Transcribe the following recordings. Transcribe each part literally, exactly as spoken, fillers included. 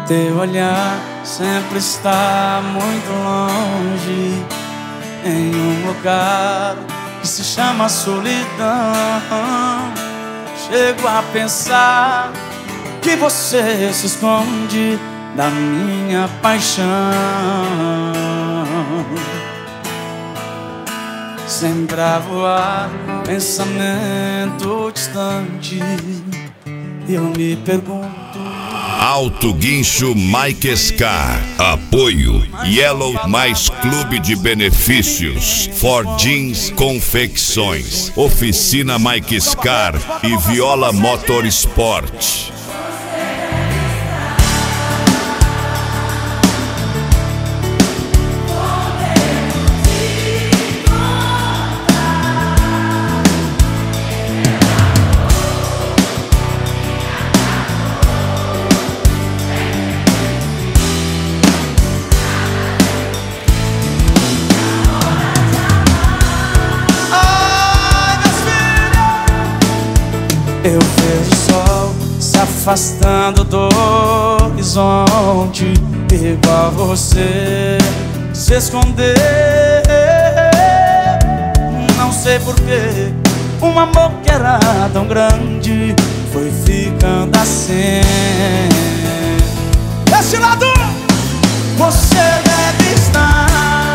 Teu olhar sempre está muito longe, em um lugar que se chama solidão. Chego a pensar que você se esconde da minha paixão. Sempre a voar, pensamento distante, eu me pergunto. Alto Guincho Mike Scar. Apoio Yellow mais Clube de Benefícios, Ford Jeans Confecções, Oficina Mike Scar e Viola Motorsport. Eu vejo o sol se afastando do horizonte, igual você se esconder. Não sei porquê, um amor que era tão grande foi ficando assim. Desse lado, você deve estar.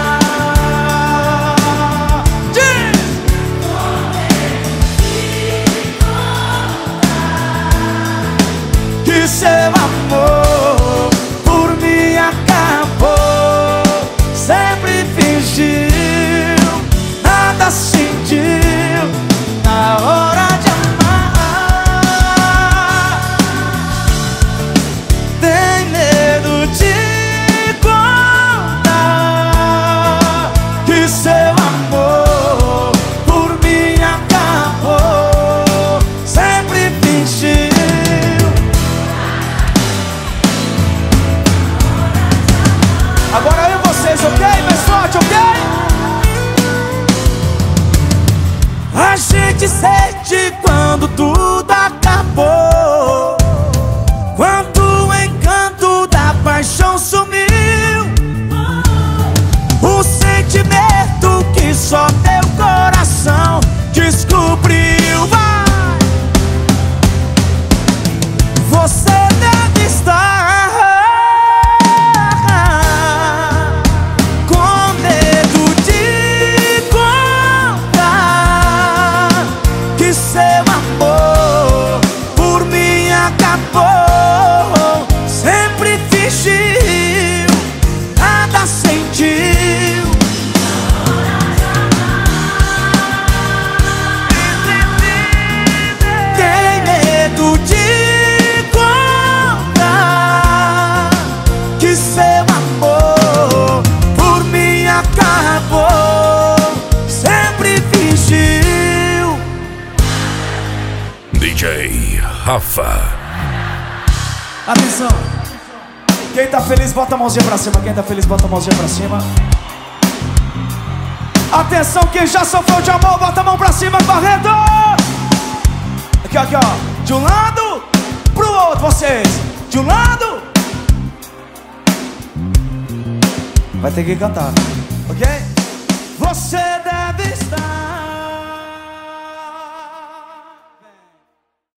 Que seu amor por mim acabou. Sempre fingiu, nada sentiu na hora de amar. Tem medo de contar que seu amor por mim acabou. Sempre fingiu. Agora eu e vocês, ok? Mais forte, ok? A gente sente quando tudo acabou, quando o encanto da paixão sumiu. O sentimento que só teu coração descobriu. Vai! Você deve estar seu amor por mim acabou. Sempre fingiu, nada sentiu. Tem medo de contar que seu amor por mim acabou. Sempre fingiu. D J Rafa. Atenção! Quem tá feliz, bota a mãozinha pra cima. Quem tá feliz, bota a mãozinha pra cima. Atenção, quem já sofreu de amor, bota a mão pra cima, correndo! Aqui, aqui, ó. De um lado pro outro, vocês. De um lado. Vai ter que cantar, ok? Você deve